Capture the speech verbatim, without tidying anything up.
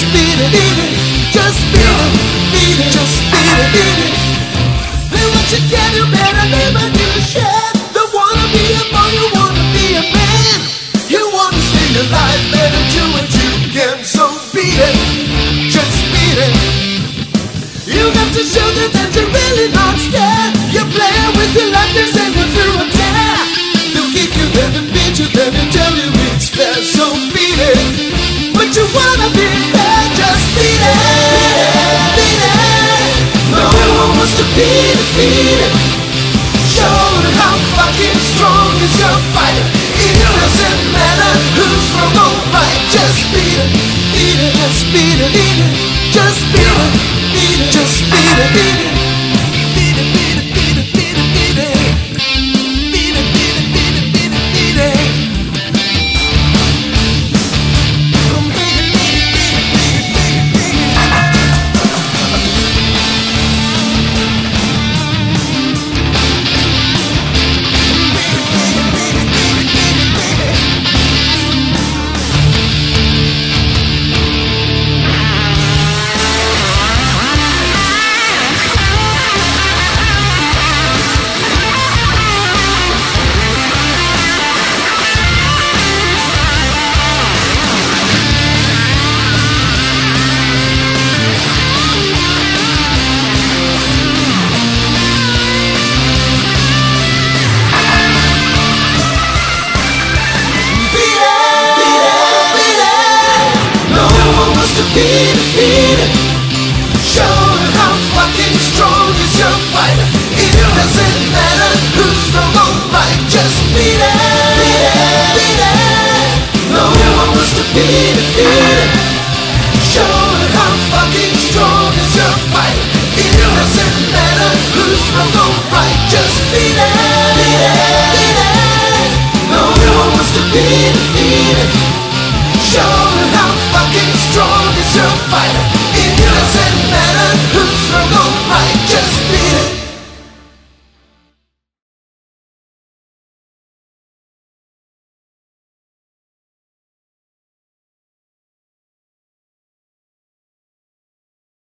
beat it, beat it, just beat it, beat it, just beat it, beat it. And what you can do better, never give a shit. Don't wanna be a boy, you wanna be a man. You wanna stay alive, better do what you can. So beat it, just beat it. You got to show them that you're really not scared. You're playing with your life, they're sending through a tear. They'll kick you, then they beat you, then they tell you it's fair. So beat it, but you wanna be fair, just beat it, beat it. No one wants to be defeated. Show them how fucking strong is your fight. It doesn't matter who's wrong or right. Just beat it, beat it, just beat it, beat it, just beat it, beat it, just beat it, beat it. Beat it, beat it, beat it, beat it, beat it. Beat it, beat it, beat it, beat it, beat it. Come beat it, beat it, beat it, beat it, beat it, beat it. Be defeated. Show them how fucking strong is your fight. It doesn't matter who's wrong or right. Just beat it, beat it, beat it. No one wants to be defeated. Show them how fucking strong is your fight. It doesn't matter who's wrong or right. Just beat it, beat it, beat it. No one wants to be